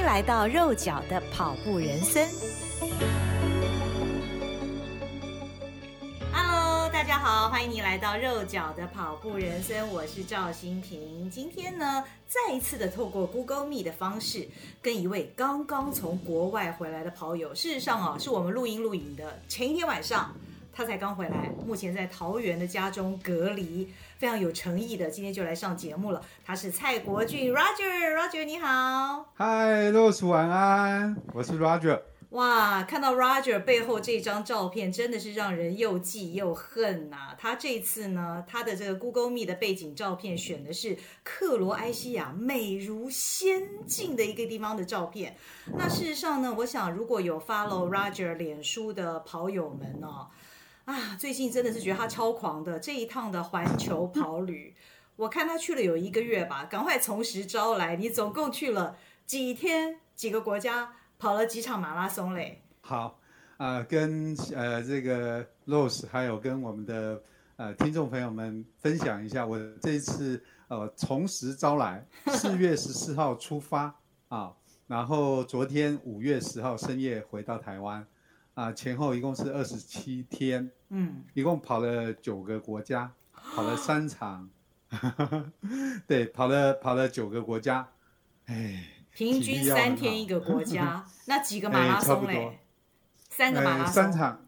来到肉脚的跑步人生。Hello， 大家好，欢迎你来到肉脚的跑步人生，我是赵心屏。今天呢，再一次的透过 Google Meet 的方式，跟一位刚刚从国外回来的跑友，事实上是我们录影的前一天晚上。他才刚回来，目前在桃园的家中隔离，非常有诚意的，今天就来上节目了。他是蔡国俊 Roger 你好。 嗨 Rose 晚安，我是 Roger。 哇，看到 Roger 背后这张照片真的是让人又记又恨啊。他这次呢，他的这个 Google Meet 的背景照片选的是克罗埃西亚美如仙境的一个地方的照片。那事实上呢，我想如果有 follow Roger 脸书的跑友们最近真的是觉得他超狂的，这一趟的环球跑旅我看他去了有1个月吧，赶快从实招来，你总共去了几天几个国家，跑了几场马拉松嘞？ 好，跟这个 Rose 还有跟我们的听众朋友们分享一下，我这一次从实招来，4月14号出发然后昨天5月10号深夜回到台湾。前后一共是27天，一共跑了9个国家，跑了3场，对，跑了9个国家， 平均3天一个国家，那几个马拉松嘞？3个马拉松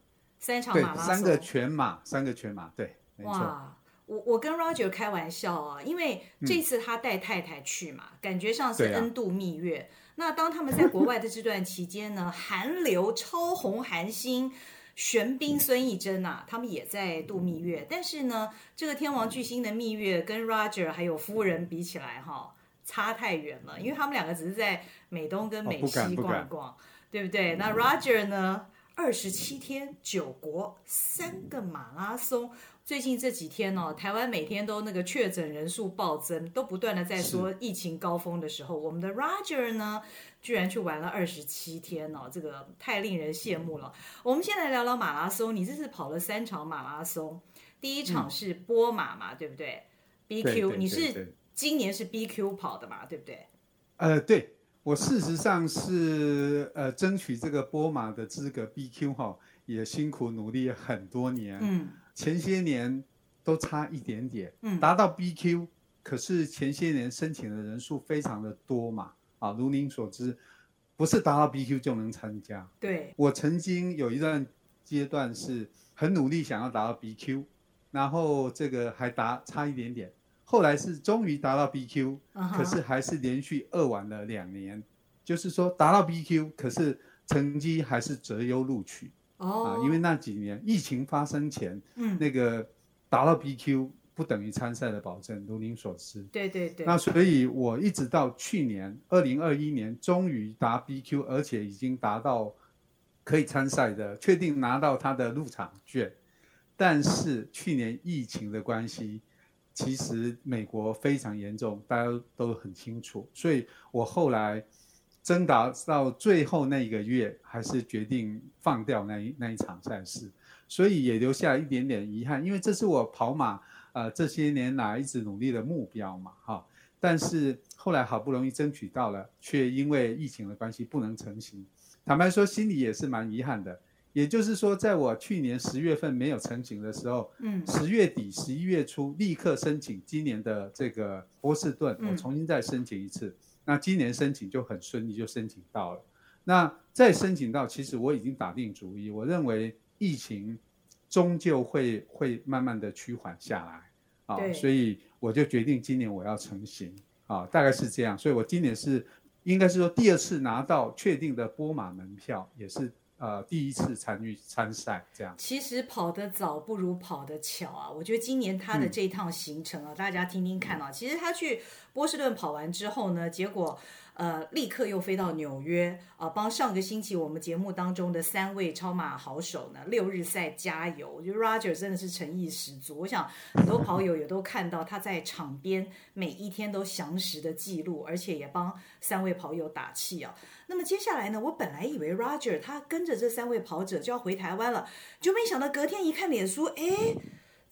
，3场马拉松， 对，3个全马，对，没错。 哇，我跟 Roger 开玩笑因为这次他带太太去嘛，感觉上是 N 度蜜月。那当他们在国外的这段期间呢，韩流超红韩星玄彬、孙艺珍他们也在度蜜月。但是呢，这个天王巨星的蜜月跟 Roger 还有夫人比起来差太远了，因为他们2个只是在美东跟美西逛逛，对不对？那 Roger 呢，27天9国3个马拉松。最近这几天台湾每天都那个确诊人数暴增，都不断的在说疫情高峰的时候，我们的 Roger 呢，居然去玩了27天这个太令人羡慕了。我们先来聊聊马拉松，你这次跑了3场马拉松，第一场是波马嘛，对不对 ？BQ， 你是今年是 BQ 跑的嘛，对不对？ 对，我事实上是争取这个波马的资格 BQ 也辛苦努力很多年。前些年都差一点点，达到 BQ， 可是前些年申请的人数非常的多嘛，如您所知，不是达到 BQ 就能参加。 对， 我曾经有一段阶段是很努力想要达到 BQ， 然后这个还差一点点，后来是终于达到 BQ，可是还是连续2晚了2年，就是说达到 BQ， 可是成绩还是择优录取。因为那几年疫情发生前，那个达到 BQ 不等于参赛的保证，如您所知。 对对对。 那所以我一直到去年2021年，终于达 BQ， 而且已经达到可以参赛的，确定拿到他的入场券。但是去年疫情的关系，其实美国非常严重，大家都很清楚，所以我后来争打到最后那1个月，还是决定放掉那一场赛事，所以也留下一点点遗憾，因为这是我跑马这些年来一直努力的目标嘛，但是后来好不容易争取到了，却因为疫情的关系不能成行。坦白说，心里也是蛮遗憾的。也就是说，在我去年10月份没有成行的时候，10月底、11月初立刻申请今年的这个波士顿，我重新再申请一次。那今年申请就很顺利，就申请到了。那再申请到，其实我已经打定主意，我认为疫情终究会慢慢的趋缓下来所以我就决定今年我要成行大概是这样。所以我今年是应该是说第2次拿到确定的波马门票，也是第1次参赛这样。 其实跑得早不如跑得巧我觉得今年他的这一趟行程大家听听看其实他去波士顿跑完之后呢，结果立刻又飞到纽约帮上个星期我们节目当中的3位超马好手呢6日赛加油。我觉得 Roger 真的是诚意十足，我想很多跑友也都看到他在场边每一天都详实的记录，而且也帮3位跑友打气那么接下来呢，我本来以为 Roger 他跟着这3位跑者就要回台湾了，就没想到隔天一看脸书，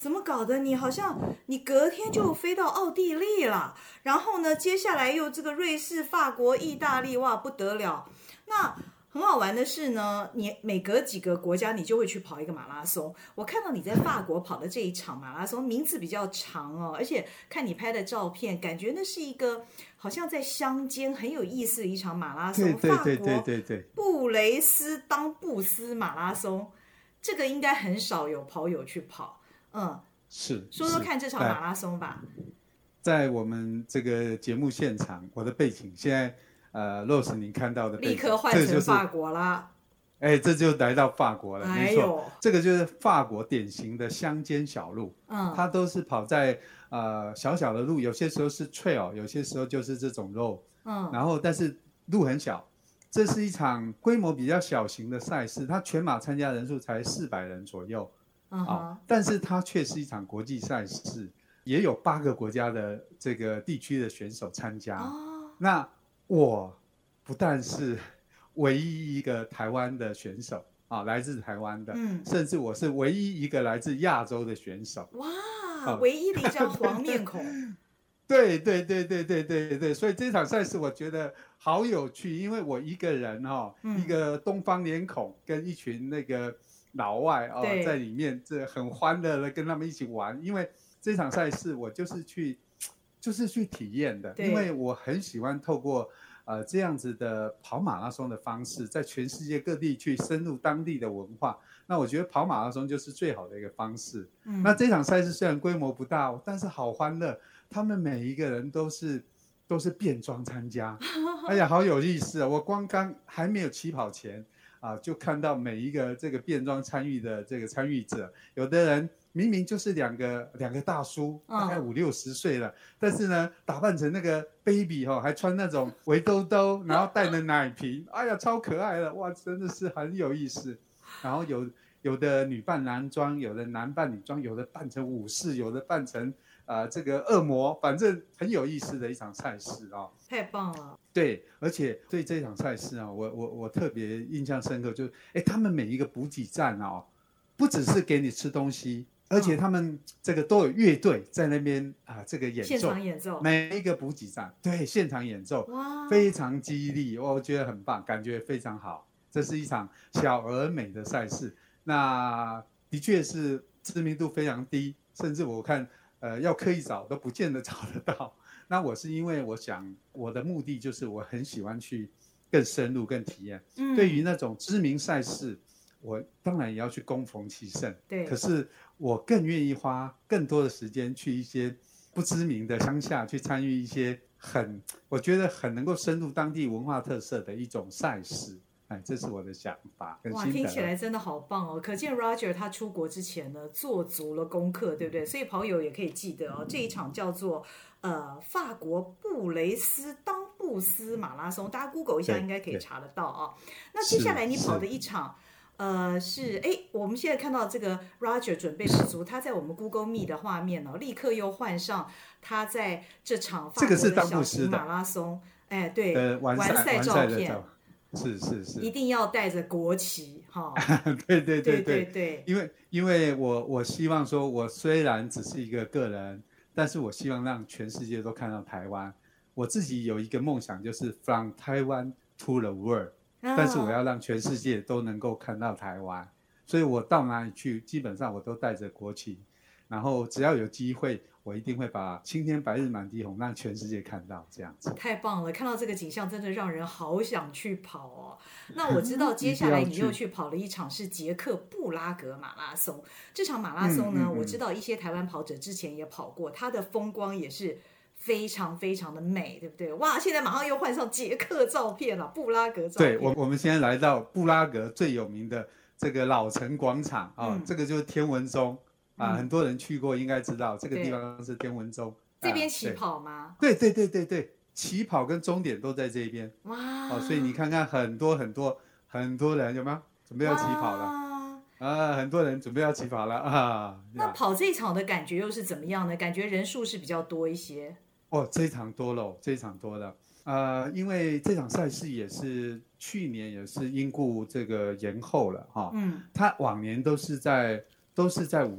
怎么搞的？你好像你隔天就飞到奥地利了，然后呢，接下来又这个瑞士、法国、意大利，哇，不得了！那很好玩的是呢，你每隔几个国家，你就会去跑一个马拉松。我看到你在法国跑的这一场马拉松，名字比较长哦，而且看你拍的照片，感觉那是一个好像在乡间很有意思的一场马拉松。 对， 布雷斯当布斯马拉松，这个应该很少有跑友去跑。 是说说看这场马拉松吧。 在我们这个节目现场，我的背景现在Rose 您看到的背景立刻换成法国了。 这就来到法国了，没错，这个就是法国典型的乡间小路，它都是跑在小小的路，有些时候是 trail， 有些时候就是这种 road，然后但是路很小。这是一场规模比较小型的赛事，它全马参加人数才400人左右。但是它却是一场国际赛事，也有8个国家的这个地区的选手参加。那我不但是唯一一个台湾的选手来自台湾的，甚至我是唯一一个来自亚洲的选手。 哇，唯一的一张黄面孔。 对，所以这场赛事我觉得好有趣，因为我一个人一个东方脸孔跟一群那个老外在里面，这很欢乐的跟他们一起玩。因为这场赛事我就是去体验的，因为我很喜欢透过这样子的跑马拉松的方式，在全世界各地去深入当地的文化。那我觉得跑马拉松就是最好的一个方式。那这场赛事虽然规模不大，但是好欢乐，他们每一个人都是变装参加，哎呀，好有意思啊！我刚还没有起跑前就看到每一个这个变装参与的这个参与者，有的人明明就是两个大叔，大概50、60岁了，但是呢，打扮成那个 baby 还穿那种围兜兜，然后带着奶瓶，哎呀，超可爱的，哇，真的是很有意思。然后有的女扮男装，有的男扮女装，有的扮成武士，有的扮成这个恶魔，反正很有意思的一场赛事太棒了。 对，而且对这场赛事我特别印象深刻，就是他们每一个补给站不只是给你吃东西，而且他们这个都有乐队在那边这个演奏， 现场演奏， 每一个补给站对现场演奏，哇，非常激励，我觉得很棒，感觉非常好。这是一场小而美的赛事，那的确是知名度非常低，甚至我看要刻意找都不见得找得到。那我是因为我想我的目的就是我很喜欢去更深入更体验，对于那种知名赛事我当然也要去攻逢其胜， 对， 可是我更愿意花更多的时间去一些不知名的乡下去参与一些我觉得很能够深入当地文化特色的一种赛事。这是我的想法跟心得。 哇，听起来真的好棒哦！可见 Roger 他出国之前呢，做足了功课，对不对？所以跑友也可以记得这一场叫做法国布雷斯当布斯马拉松，大家 Google 一下应该可以查得到那接下来你跑的一场我们现在看到这个 Roger 准备十足，他在我们 Google Meet 的画面立刻又换上他在这场法国的小型马拉松，对，完赛照片。 是， 一定要带着国旗对，因为我希望说，我虽然只是一个个人，但是我希望让全世界都看到台湾。我自己有一个梦想，就是 From Taiwan to the World，但是我要让全世界都能够看到台湾，所以我到哪里去，基本上我都带着国旗，然后只要有机会，我一定会把青天白日满地红让全世界看到，这样子。 太棒了，看到这个景象真的让人好想去跑那我知道接下来你又去跑了一场是捷克布拉格马拉松，这场马拉松呢，我知道一些台湾跑者之前也跑过，它的风光也是非常非常的美，对不对？哇，现在马上又换上捷克照片了，布拉格照片。 对，我们现在来到布拉格最有名的这个老城广场这个就是天文钟很多人去过应该知道，这个地方是天文钟。 这边起跑吗？ 对，起跑跟终点都在这边。哇，所以你看看很多人有没有准备要起跑了？很多人准备要起跑了那跑这场的感觉又是怎么样呢？感觉人数是比较多一些。 这场多了，因为这场赛事也是去年也是因故这个延后了它往年都是在5月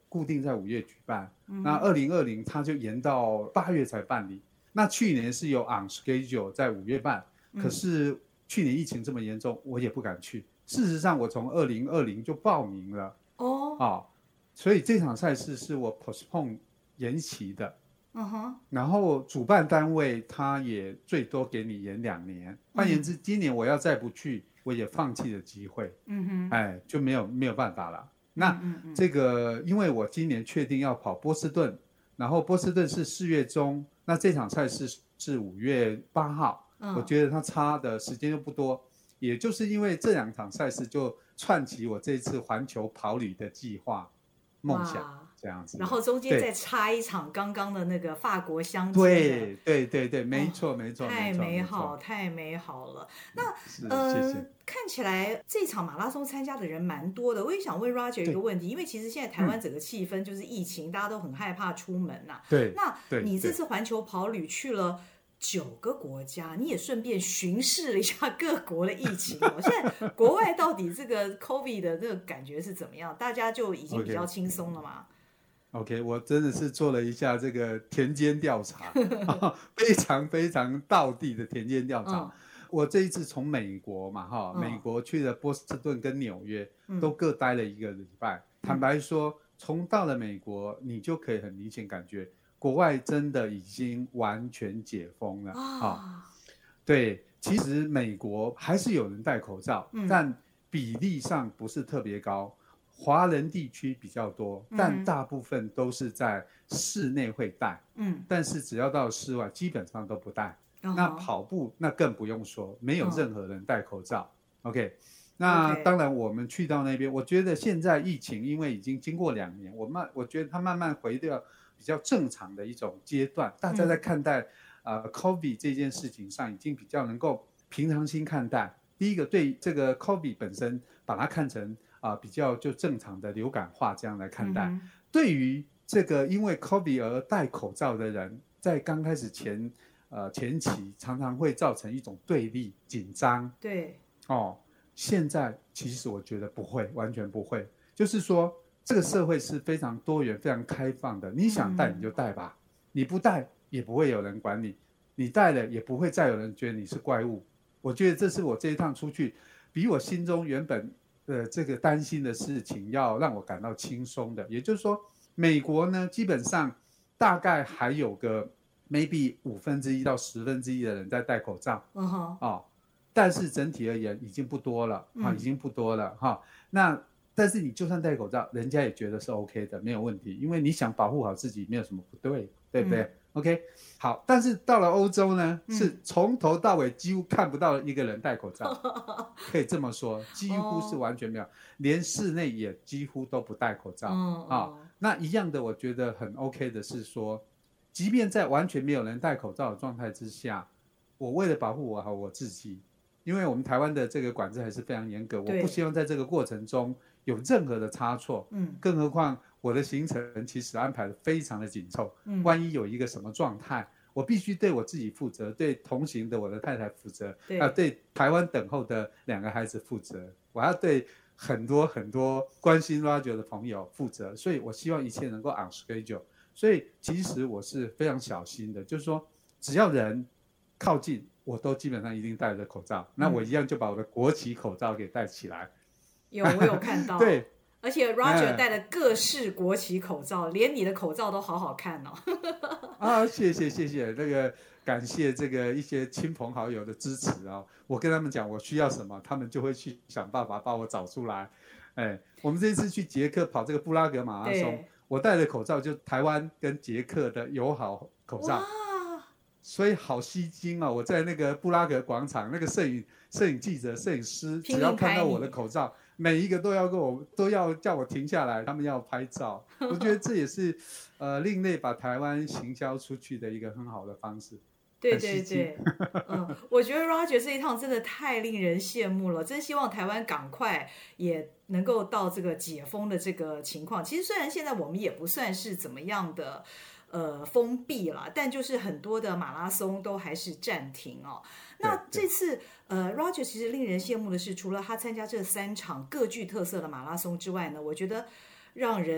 固定在5月举办，那2020他就延到8月才办理。那去年是有 on schedule 在5月办，可是去年疫情这么严重，我也不敢去。事实上，我从2020就报名了所以这场赛事是我 postpone 延期的。然后主办单位他也最多给你延2年，换言之，今年我要再不去，我也放弃了机会。就没有办法了。那这个，因为我今年确定要跑波士顿，然后波士顿是4月中，那这场赛事是5月8号，我觉得它差的时间又不多，也就是因为这2场赛事就串起我这次环球跑旅的计划梦想。这样子， 然后中间再插一场刚刚的那个法国相见的，对，没错， 太美好，太美好了。那谢谢。 看起来这场马拉松参加的人蛮多的。我也想问 Roger 一个问题，因为其实现在台湾整个气氛就是疫情，大家都很害怕出门呐。 对， 那你这次环球跑旅去了9个国家，你也顺便巡视了一下各国的疫情现在国外到底这个 COVID 的这个感觉是怎么样？大家就已经比较轻松了吗 ？OK， 我真的是做了一下这个田间调查非常非常道地的田间调查。我这一次从美国嘛美国去了波士顿跟纽约，都各待了1个礼拜。坦白说，从到了美国，你就可以很明显感觉国外真的已经完全解封了对，其实美国还是有人戴口罩，但比例上不是特别高。华人地区比较多，但大部分都是在室内会戴，但是只要到室外，基本上都不戴。那跑步那更不用说，没有任何人戴口罩。OK， 那当然我们去到那边，我觉得现在疫情因为已经经过2年，我觉得它慢慢回到比较正常的一种阶段，大家在看待COVID 这件事情上已经比较能够平常心看待。第一个，对这个 COVID 本身，把它看成比较就正常的流感化这样来看待。对于这个因为 COVID 而戴口罩的人，在刚开始前期常常会造成一种对立、紧张。 对， 现在其实我觉得不会，完全不会。就是说，这个社会是非常多元、非常开放的。你想戴你就戴吧，你不戴也不会有人管你，你戴了也不会再有人觉得你是怪物。我觉得这是我这一趟出去，比我心中原本这个担心的事情要让我感到轻松的。也就是说，美国呢，基本上大概还有个 maybe 1/5到1/10的人在戴口罩，但是整体而言已经不多了已经不多了那但是你就算戴口罩，人家也觉得是 OK 的，没有问题，因为你想保护好自己，没有什么不对，对不对？OK， 好，但是到了欧洲呢，是从头到尾几乎看不到一个人戴口罩，可以这么说，几乎是完全没有，连室内也几乎都不戴口罩那一样的，我觉得很 OK 的是说，即便在完全没有人戴口罩的状态之下，我为了保护我自己，因为我们台湾的这个管制还是非常严格，我不希望在这个过程中有任何的差错，更何况我的行程其实安排的非常的紧凑，万一有一个什么状态，我必须对我自己负责，对同行的我的太太负责，对台湾等候的2个孩子负责，我要对很多很多关心 Roger 的朋友负责，所以我希望一切能够 on schedule。所以其实我是非常小心的，就是说只要人靠近，我都基本上一定戴着口罩，那我一样就把我的国旗口罩给戴起来。 我有看到， 对， 而且 Roger 戴了各式国旗口罩，连你的口罩都好好看谢谢，那个感谢这个一些亲朋好友的支持我跟他们讲我需要什么，他们就会去想办法帮我找出来。我们这次去捷克跑这个布拉格马拉松，我戴的口罩就台湾跟捷克的友好口罩，所以好吸睛我在那个布拉格广场，那个摄影记者、摄影师只要看到我的口罩，每一个都要叫我停下来，他们要拍照。我觉得这也是另类把台湾行销出去的一个很好的方式。 对，我觉得 Roger 这一趟真的太令人羡慕了，真希望台湾赶快也能够到这个解封的这个情况。其实虽然现在我们也不算是怎么样的封闭了，但就是很多的马拉松都还是暂停那这次Roger 其实令人羡慕的是，除了他参加这3场各具特色的马拉松之外呢，我觉得让人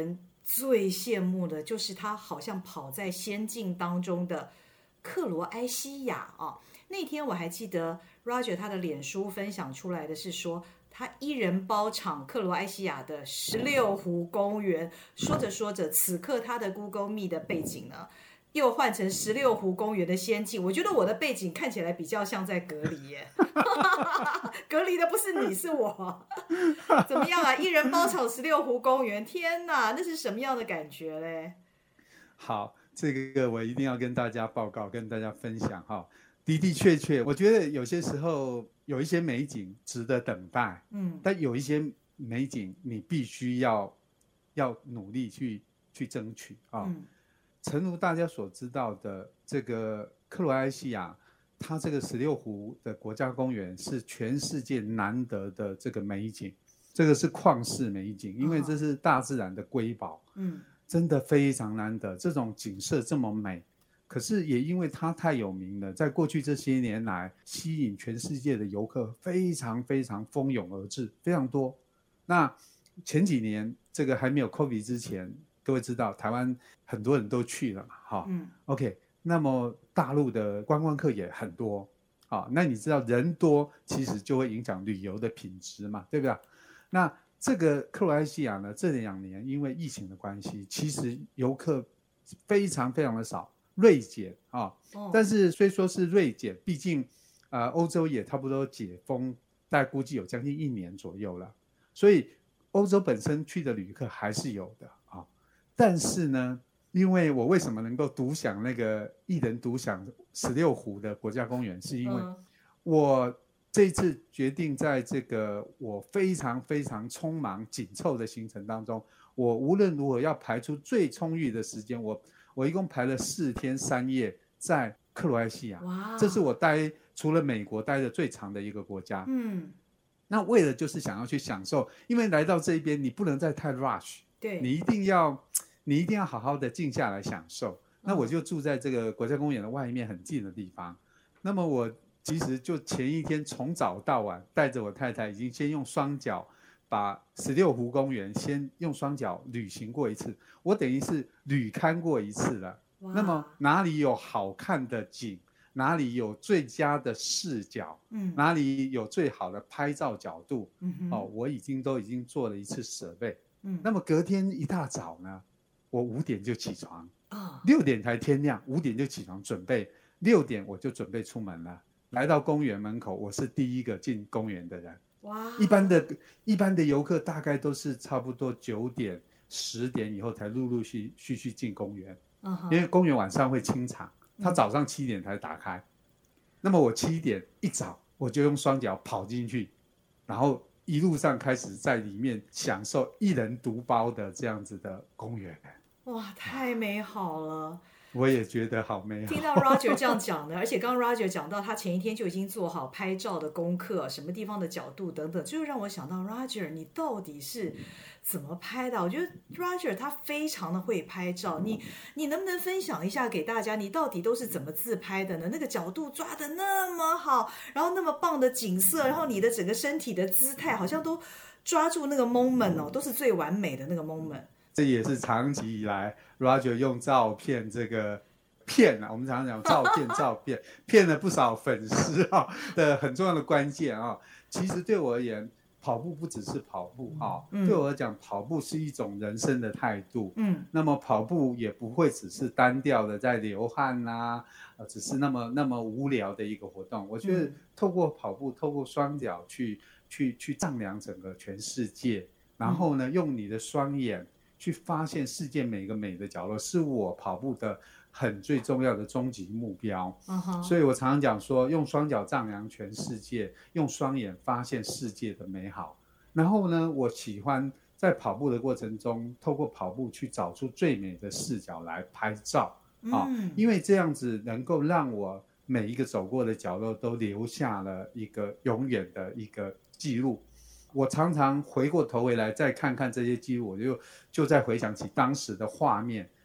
最羡慕的就是他好像跑在仙境当中的克罗埃西亚啊。那天我还记得 Roger 他的脸书分享出来的是说，他一人包场克罗埃西亚的16湖公园。说着说着，此刻他的 Google Meet 的背景呢，又换成16湖公园的仙境。我觉得我的背景看起来比较像在隔离耶，隔离的不是你，是我。怎么样啊？一人包场16湖公园，天哪，那是什么样的感觉嘞？ 好，这个我一定要跟大家报告，跟大家分享哈。的的确确，我觉得有些时候有一些美景值得等待，但有一些美景你必须要努力去争取啊。诚如大家所知道的，这个克罗埃西亚，它这个16湖的国家公园是全世界难得的这个美景，这个是旷世美景，因为这是大自然的瑰宝，真的非常难得，这种景色这么美。可是也因为它太有名了，在过去这些年来，吸引全世界的游客非常非常蜂拥而至，非常多。那前几年这个还没有 COVID 之前，各位知道台湾很多人都去了嘛，OK， 那么大陆的观光客也很多，那你知道人多其实就会影响旅游的品质嘛，对不对？那这个克罗埃西亚呢，这2年因为疫情的关系，其实游客非常非常的少，锐减但是虽说是锐减，毕竟欧洲也差不多解封，大概估计有将近1年左右了，所以欧洲本身去的旅客还是有的但是呢，因为我为什么能够独享那个一人独享16湖的国家公园，是因为我这一次决定在这个我非常非常匆忙紧凑的行程当中，我无论如何要排出最充裕的时间，我一共排了4天3夜在克罗埃西亚，这是我除了美国待的最长的一个国家。那为了就是想要去享受，因为来到这边你不能再太 rush， 对，你一定要好好的静下来享受。那我就住在这个国家公园的外面很近的地方。那么我其实就前一天从早到晚带着我太太，已经先用双脚把16湖公园先用双脚旅行过一次，我等于是旅勘过一次了。那么哪里有好看的景，哪里有最佳的视角，哪里有最好的拍照角度，我都已经做了一次设备。那么隔天一大早呢，我5点就起床，6点才天亮，5点就起床准备，6点我就准备出门了。来到公园门口，我是第一个进公园的人。一般的游客大概都是差不多9点、10点以后才陆陆续续进公园，因为公园晚上会清场，他早上7点才打开。那么我7点一早我就用双脚跑进去，然后一路上开始在里面享受一人独包的这样子的公园。 哇，太美好了！ 我也觉得好美好。 听到 Roger 这样讲的，而且刚刚 Roger 讲到他前一天就已经做好拍照的功课，什么地方的角度等等，就让我想到 Roger 你到底是怎么拍的？我觉得 Roger 他非常的会拍照，你能不能分享一下给大家，你到底都是怎么自拍的呢？那个角度抓得那么好，然后那么棒的景色，然后你的整个身体的姿态好像都抓住那个 moment 都是最完美的那个 moment。 这也是长期以来 Roger 用照片这个骗我们常常讲照片骗了不少粉丝的很重要的关键其实对我而言，跑步不只是跑步对我来讲，跑步是一种人生的态度。那么跑步也不会只是单调的在流汗只是那么无聊的一个活动。我觉得透过跑步，透过双脚去丈量整个全世界，然后呢，用你的双眼去发现世界每个美的角落，是我跑步的最重要的终极目标。所以我常常讲说，用双脚丈量全世界，用双眼发现世界的美好。然后呢，我喜欢在跑步的过程中，透过跑步去找出最美的视角来拍照因为这样子能够让我每一个走过的角落都留下了一个永远的一个记录。我常常回过头来再看看这些记录，我就再回想起当时的画面，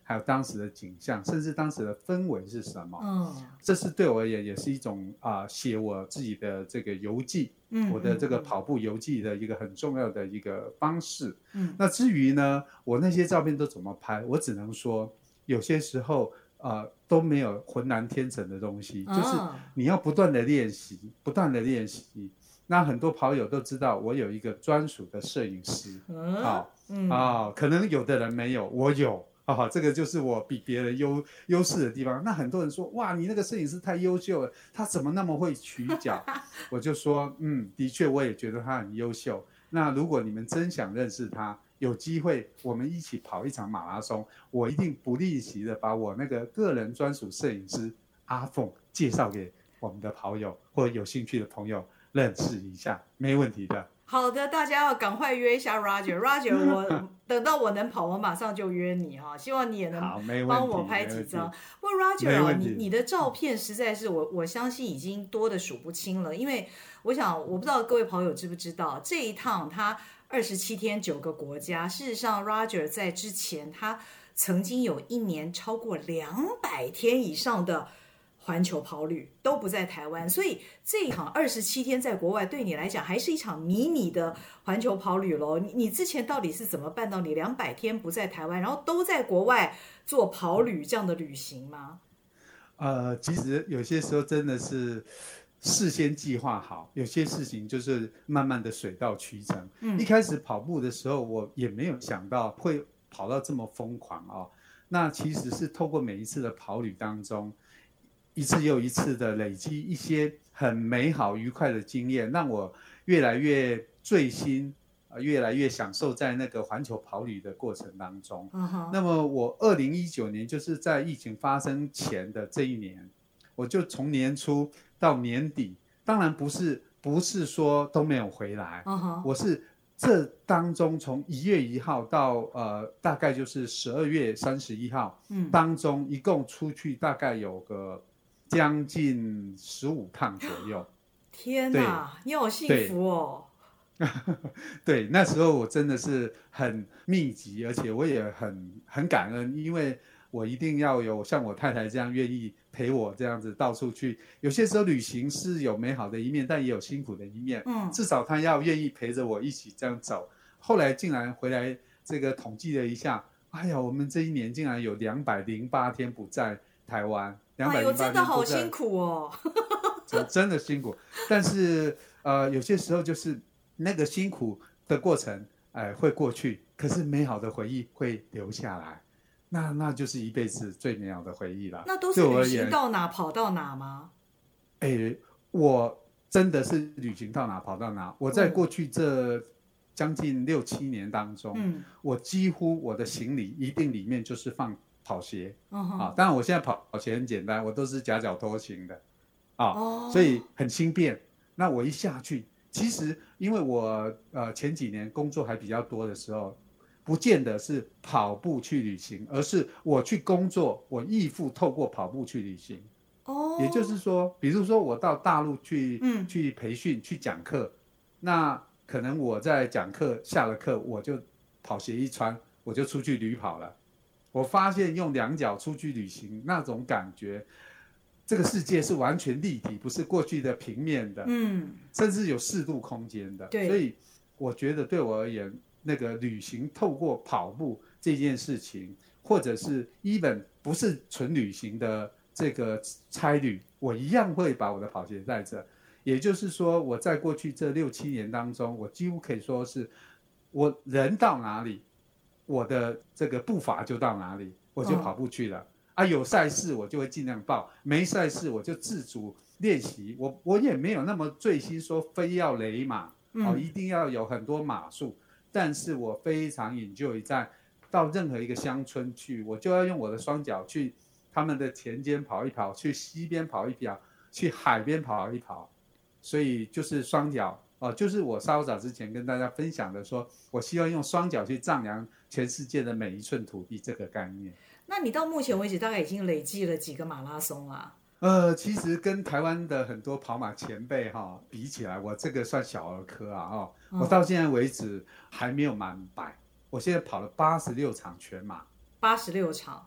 还有当时的景象，甚至当时的氛围是什么。这是对我而言也是一种写我自己的这个游记，我的这个跑步游记的一个很重要的一个方式。那至于呢，我那些照片都怎么拍，我只能说有些时候都没有浑然天成的东西，就是你要不断的练习，不断的练习。那很多跑友都知道我有一个专属的摄影师，可能有的人没有，我有。这个就是我比别人优势的地方。那很多人说，哇，你那个摄影师太优秀了，他怎么那么会取角？我就说，的确我也觉得他很优秀。那如果你们真想认识他，有机会我们一起跑一场马拉松，我一定不吝惜的把我那个个人专属摄影师阿凤介绍给我们的跑友或者有兴趣的朋友认识一下，没问题的。 好的，大家要赶快约一下 Roger， 我等到我能跑，我马上就约你哈，希望你也能帮我拍几张。不过 Roger 你的照片实在是我相信已经多的数不清了，因为我不知道各位跑友知不知道，这一趟他27天9个国家，事实上 Roger 在之前他曾经有一年超过200天以上的环球跑旅都不在台湾，所以这一场27天在国外对你来讲还是一场迷你的环球跑旅咯。你之前到底是怎么办到你200天不在台湾，然后都在国外做跑旅这样的旅行吗？ 其实有些时候真的是事先计划好，有些事情就是慢慢的水到渠成。一开始跑步的时候，我也没有想到会跑到这么疯狂那其实是透过每一次的跑旅当中，一次又一次的累积一些很美好愉快的经验，让我越来越醉心，越来越享受在那个环球跑旅的过程当中。那么我2019年就是在疫情发生前的这一年，我就从年初到年底，当然不是说都没有回来，我是这当中从1月1号到大概就是12月31号，当中一共出去大概有个将近15趟左右。 天哪，你好幸福哦！ 对，那时候我真的是很密集，而且我也很感恩，因为我一定要有像我太太这样愿意陪我这样子到处去。有些时候旅行是有美好的一面，但也有辛苦的一面。至少她要愿意陪着我一起这样走。后来竟然回来这个统计了一下，哎呀，我们这一年竟然有208天不在台湾。 哎呦，真的好辛苦哦！ 真的辛苦，但是有些时候就是那个辛苦的过程，会过去，可是美好的回忆会留下来，那就是一辈子最美好的回忆了。 那都是旅行到哪跑到哪吗？ 我真的是旅行到哪跑到哪。我在过去这将近6、7年当中，我几乎我的行李一定里面就是放跑鞋当然我现在跑鞋很简单，我都是夹脚拖行的所以很轻便。那我一下去，其实因为我前几年工作还比较多的时候，不见得是跑步去旅行，而是我去工作，我义父透过跑步去旅行。也就是说，比如说我到大陆去培训去讲课，那可能我在讲课下了课，我就跑鞋一穿，我就出去旅跑了。我发现用2脚出去旅行那种感觉，这个世界是完全立体，不是过去的平面的，甚至有4度空间的。所以我觉得对我而言，那个旅行透过跑步这件事情，或者是 even 不是纯旅行的这个差旅，我一样会把我的跑鞋带着。也就是说，我在过去这6、7年当中，我几乎可以说是我人到哪里，我的这个步伐就到哪里，我就跑步去了。有赛事我就会尽量报，没赛事我就自主练习。我也没有那么醉心说非要垒马，一定要有很多码数。但是我非常 enjoy 在到任何一个乡村去，我就要用我的双脚去他们的田间跑一跑，去溪边跑一跑，去海边跑一跑。所以就是双脚就是我稍早之前跟大家分享的说，我希望用双脚去丈量全世界的每一寸土地这个概念。 那你到目前为止大概已经累计了几个马拉松啊？ 其实跟台湾的很多跑马前辈比起来，我这个算小儿科我到现在为止还没有满100，我现在跑了86场全马。 86场，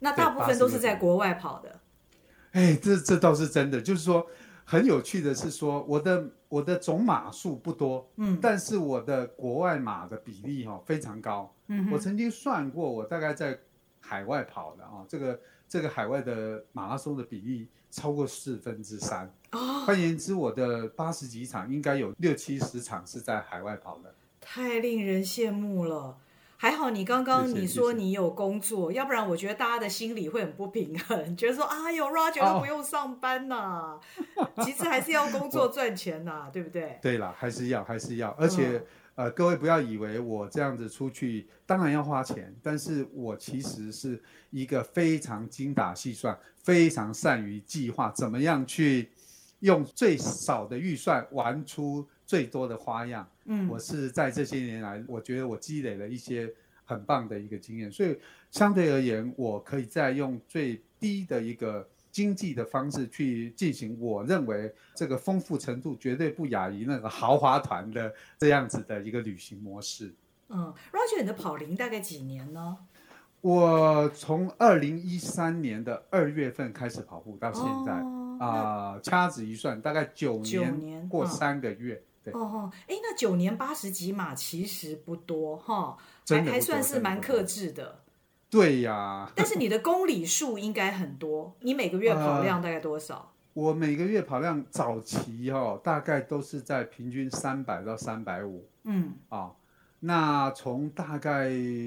那大部分都是在国外跑的。 哎，这倒是真的，就是说很有趣的是说，我的总码数不多，但是我的国外码的比例非常高。我曾经算过，我大概在海外跑的这个海外的马拉松的比例超过3/4。换言之，我的80几场应该有60-70场是在海外跑的。 太令人羡慕了。还好你刚刚你说你有工作，要不然我觉得大家的心里会很不平衡，觉得说有 Roger 都不用上班呐，其实还是要工作赚钱呐，对不对？ 对啦，还是要，而且各位不要以为我这样子出去当然要花钱，但是我其实是一个非常精打细算，非常善于计划，怎么样去用最少的预算玩出最多的花样。我是在这些年来，我觉得我积累了一些很棒的一个经验，所以相对而言，我可以再用最低的一个经济的方式去进行，我认为这个丰富程度绝对不亚于那个豪华团的这样子的一个旅行模式。 Roger 你的跑龄大概几年呢？ 我从2013年的2月份开始跑步到现在，掐指一算，大概9年过3个月。对那9年80几码其实不多哈，还算是蛮克制的。 对呀， 但是你的公里数应该很多，你每个月跑量大概多少？ 我每个月跑量早期大概都是在平均300到350。那从大概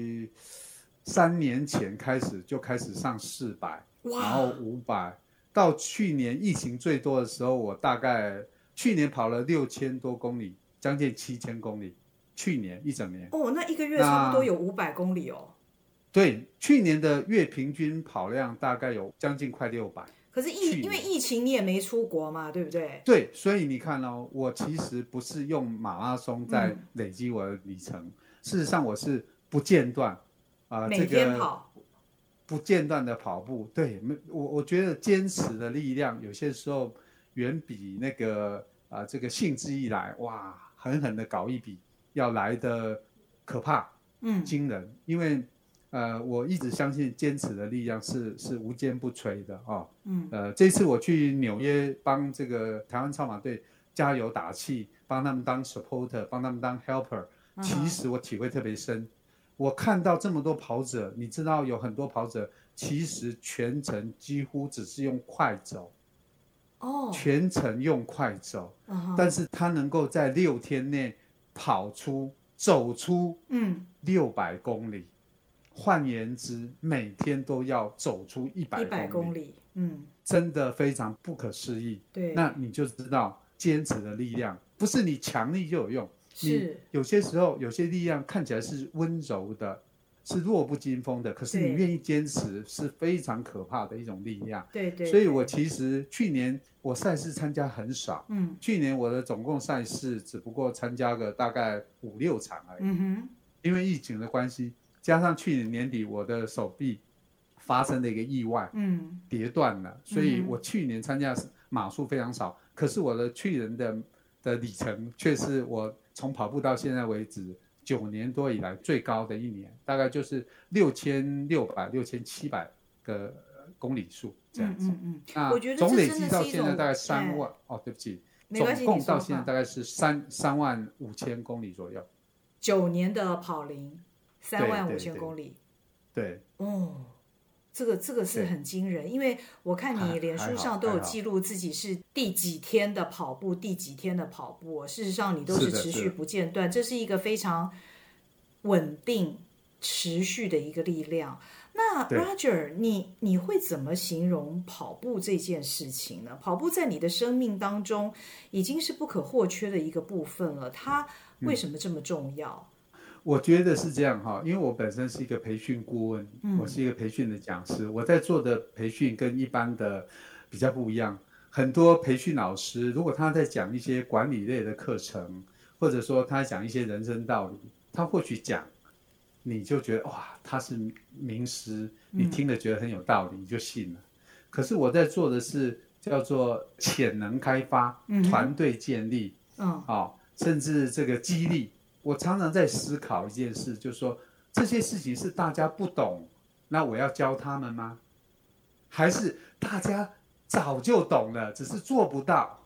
3年前开始就开始上400，然后500，到去年疫情最多的时候，我大概去年跑了6000多公里，将近7000公里。去年一整年那一个月差不多有500公里哦。 对，去年的月平均跑量大概有将近快600。 可是因为疫情你也没出国嘛，对不对？ 对，所以你看我其实不是用马拉松在累积我的里程，事实上我是不间断每天跑， 不间断的跑步。对，我觉得坚持的力量有些时候远比那个这个兴致一来，哇，狠狠的搞一笔要来的可怕，惊人。因为我一直相信坚持的力量是无坚不摧的这次我去纽约帮这个台湾超马队加油打气，帮他们当 supporter， 帮他们当 helper，其实我体会特别深。我看到这么多跑者，你知道有很多跑者其实全程几乎只是用快走，全程用快走，但是他能够在6天内走出600公里。换言之，每天都要走出100公里，真的非常不可思议。 对， 那你就知道坚持的力量不是你强力就有用。你有些时候有些力量看起来是温柔的，是弱不禁风的，可是你愿意坚持是非常可怕的一种力量。 对， 所以我其实去年我赛事参加很少，去年我的总共赛事只不过参加个大概5-6场而已，因为疫情的关系。加上去年年底我的手臂发生了一个意外，跌断了，所以我去年参加码数非常少，可是我的去年的里程却是我从跑步到现在为止9年多以来最高的一年，大概就是6600、6700个公里数这样子。那总累计到现在大概3万，对不起，总共到现在大概是3万5千公里左右。 9年的跑龄。3万5千公里， 对， 这个是很惊人，因为我看你脸书上都有记录自己是第几天的跑步，第几天的跑步，事实上你都是持续不间断，这是一个非常稳定、持续的一个力量。那 Roger， 你会怎么形容跑步这件事情呢？跑步在你的生命当中已经是不可或缺的一个部分了，它为什么这么重要？ 我觉得是这样因为我本身是一个培训顾问，我是一个培训的讲师，我在做的培训跟一般的比较不一样。很多培训老师如果他在讲一些管理类的课程，或者说他讲一些人生道理，他或许讲你就觉得哇他是名师，你听了觉得很有道理，你就信了。可是我在做的是叫做潜能开发、团队建立，甚至这个激励。我常常在思考一件事，就是说这些事情是大家不懂，那我要教他们吗？ 还是大家早就懂了，只是做不到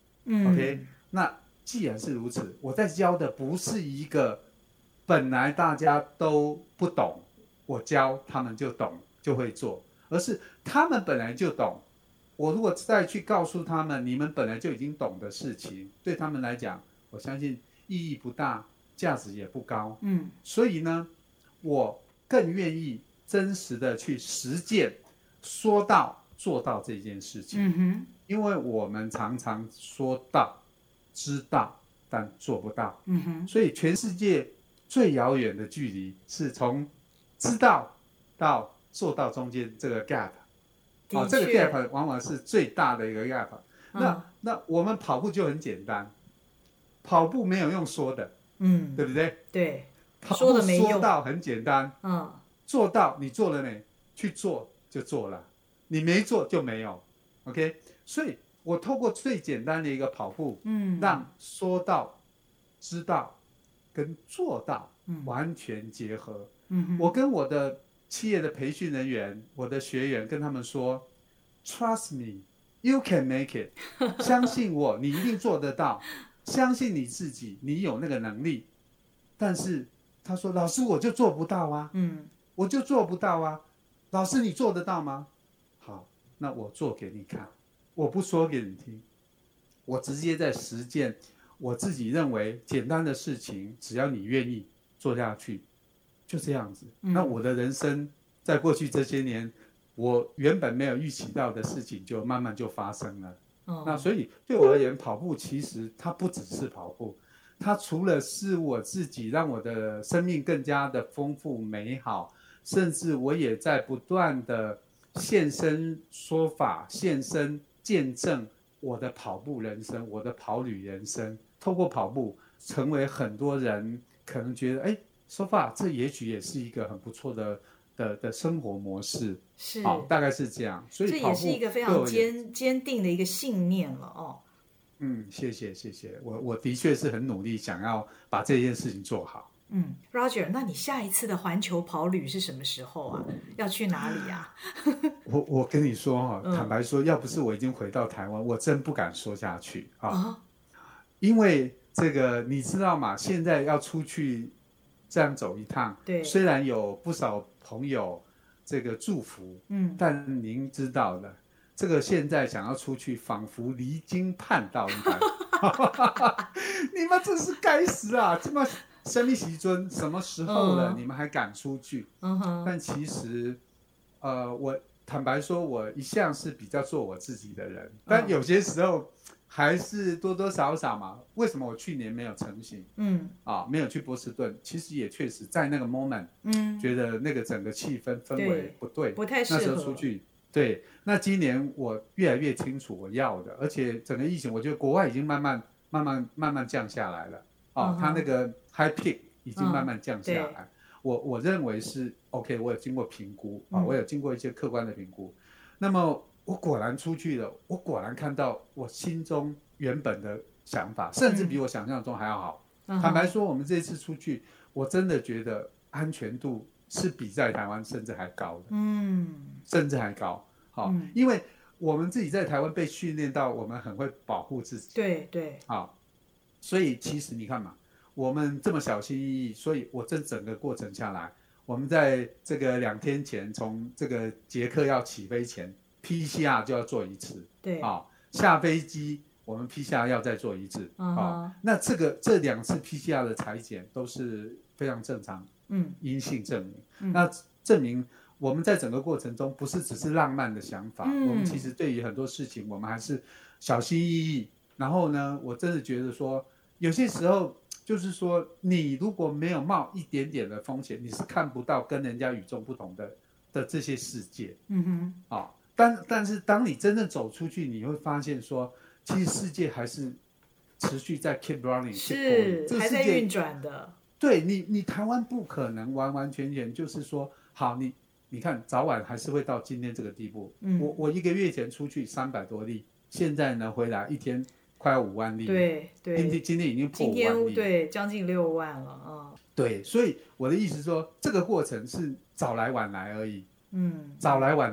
？OK， 那既然是如此，我在教的不是一个本来大家都不懂，我教他们就懂就会做，而是他们本来就懂。我如果再去告诉他们你们本来就已经懂的事情，对他们来讲，我相信意义不大，价值也不高。所以呢，我更愿意真实的去实践，说到做到这件事情。因为我们常常说到知道，但做不到。所以全世界最遥远的距离是从知道到做到中间这个 gap。这个 gap 往往是最大的一个 gap。那我们跑步就很简单，跑步没有用说的，对不对？ 对， 跑步说到很简单，做到你做了没？去做就做了，你没做就没有。OK， 所以我透过最简单的一个跑步，让说到、知道跟做到完全结合。我跟我的企业的培训人员，我的学员跟他们说 ，Trust me, you can make it， 相信我，你一定做得到，相信你自己，你有那个能力。但是他说，老师我就做不到啊，我就做不到啊，老师你做得到吗？好，那我做给你看，我不说给你听，我直接在实践我自己认为简单的事情，只要你愿意做下去。就这样子，那我的人生在过去这些年，我原本没有预期到的事情，就慢慢就发生了。那所以对我而言，跑步其实它不只是跑步，它除了是我自己让我的生命更加的丰富美好，甚至我也在不断的现身说法、现身见证我的跑步人生，我的跑旅人生，透过跑步成为很多人可能觉得说法，这也许也是一个很不错的生活模式， 是， 大概是这样。所以这也是一个非常坚定的一个信念了哦。 谢谢。我的确是很努力，想要把这件事情做好。 Roger， 那你下一次的环球跑旅是什么时候啊？要去哪里啊？ 我跟你说坦白说，要不是我已经回到台湾，我真不敢说下去因为这个你知道吗？现在要出去这样走一趟， 对， 虽然有不少朋友这个祝福，但您知道的，这个现在想要出去，仿佛离经叛道一般。你们真是该死啊！这么生理时尊，什么时候了，你们还敢出去？但其实，我坦白说，我一向是比较做我自己的人，但有些时候。还是多多少少嘛？为什么我去年没有成行？没有去波士顿，其实也确实在那个 moment，觉得那个整个气氛围不对， 不太适合。 那时候出去，对。那今年我越来越清楚我要的，而且整个疫情，我觉得国外已经慢慢降下来了。它那个 high peak 已经慢慢降下来。我认为是 OK， 我有经过评估我有经过一些客观的评估。那么。我果然出去了，我果然看到我心中原本的想法，甚至比我想象中还要好。坦白说，我们这次出去，我真的觉得安全度是比在台湾甚至还高的，甚至还高。因为我们自己在台湾被训练到，我们很会保护自己。 对。 所以其实你看嘛，我们这么小心翼翼，所以我这整个过程下来，我们在这个2天前，从这个捷克要起飞前。PCR 就要做一次， 对下飞机我们 PCR 要再做一次，那这2次 PCR 的采检都是非常正常，阴性证明，那证明我们在整个过程中不是只是浪漫的想法，我们其实对于很多事情我们还是小心翼翼。然后呢，我真的觉得说，有些时候就是说，你如果没有冒一点点的风险，你是看不到跟人家与众不同的这些世界，但是当你真正走出去，你会发现说，其实世界还是持续在 keep running， 是还在运转的。 对你台湾不可能完完全全就是说，好，你看早晚还是会到今天这个地步。我1个月前出去300多例，现在呢回来一天快要5万例， 对， 今天已经破5万例， 对，将近6万了对，所以我的意思说，这个过程是早来晚来而已，早来晚来。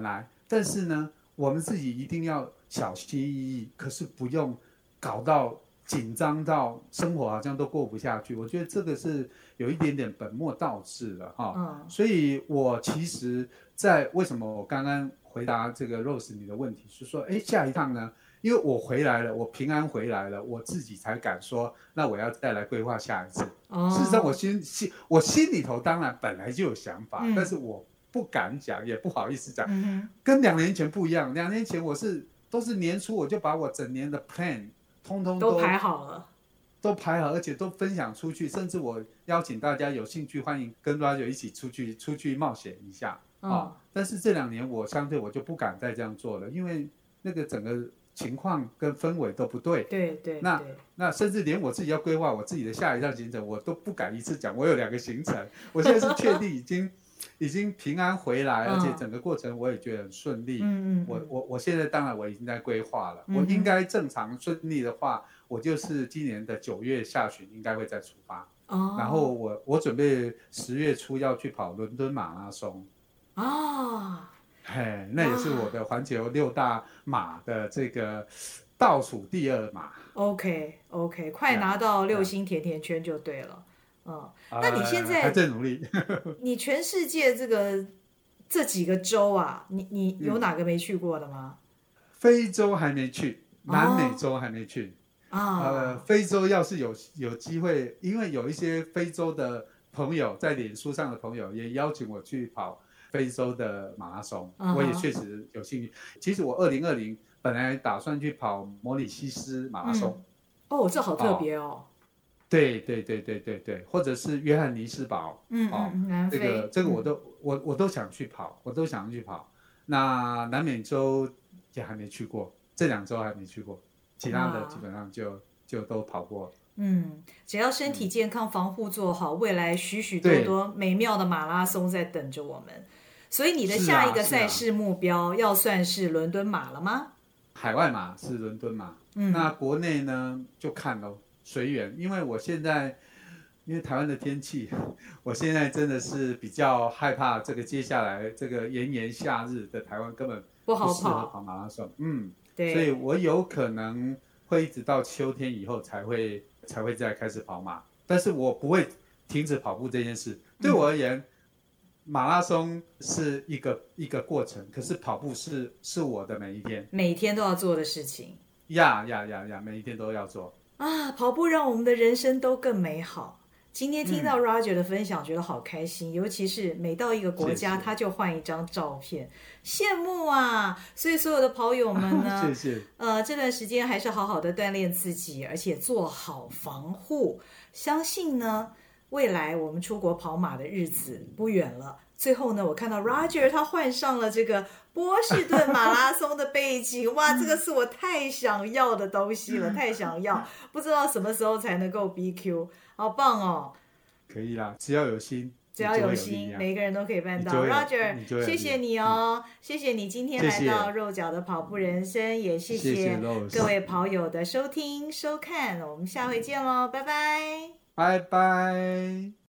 但是呢，我们自己一定要小心翼翼，可是不用搞到紧张到生活好像都过不下去。我觉得这个是有一点点本末倒置了哈。所以我其实为什么我刚刚回答这个 Rose 你的问题是说，下一趟呢？因为我回来了，我平安回来了，我自己才敢说，那我要再来规划下一次。事实上我心里头当然本来就有想法，但是我不敢讲，也不好意思讲。跟2年前不一样，2年前都是年初我就把我整年的 plan 通通都排好了， 而且都分享出去，甚至我邀请大家有兴趣欢迎跟 Roger 一起出去冒险一下。但是这2年我相对我就不敢再这样做了，因为那个整个情况跟氛围都不对。 对。 那甚至连我自己要规划我自己的下一趟行程，我都不敢一次讲。我有2个行程，我现在是确定已经平安回来，而且整个过程我也觉得很顺利。我现在当然我已经在规划了，我应该正常顺利的话，我就是今年的9月下旬应该会再出发。然后我准备10月初要去跑伦敦马拉松。那也是我的环球6大马的这个倒数第2马。 OK， 快拿到6星甜甜圈就对了。那你现在还在努力。 你全世界这几个州啊，你有哪个没去过的吗？ 非洲还没去，南美洲还没去。非洲要是有机会，因为有一些非洲的朋友在脸书上的朋友也邀请我去跑非洲的马拉松，我也确实有兴趣。其实我2020本来打算去跑摩里西斯马拉松。 这好特别哦。 对，或者是约翰尼斯堡。 南非这个我都想去跑，那南美洲也还没去过，这2州还没去过，其他的基本上就都跑过。 只要身体健康，防护做好，未来许许多多美妙的马拉松在等着我们。所以你的下一个赛事目标要算是伦敦马了吗？ 海外马是伦敦马。那国内呢就看咯，随缘。因为台湾的天气，我现在真的是比较害怕这个接下来这个炎炎夏日的台湾根本不适合跑马拉松。所以我有可能会一直到秋天以后才会再开始跑马，但是我不会停止跑步这件事。对我而言，马拉松是一个过程，可是跑步是我的每一天， 每天都要做的事情。 每一天都要做跑步让我们的人生都更美好。今天听到 Roger 的分享，觉得好开心，尤其是每到一个国家，他就换一张照片，羡慕啊！所以所有的跑友们呢，这段时间还是好好的锻炼自己，而且做好防护。相信呢，未来我们出国跑马的日子不远了。最后呢，我看到 Roger 他换上了这个波士顿马拉松的背景，哇，这个是我太想要的东西了，太想要，不知道什么时候才能够 BQ， 好棒哦！ 可以啦，只要有心， 每个人都可以办到。Roger， 谢谢你哦，谢谢你今天来到肉脚的跑步人生，也谢谢各位跑友的收听收看，我们下回见喽，拜拜， 拜拜。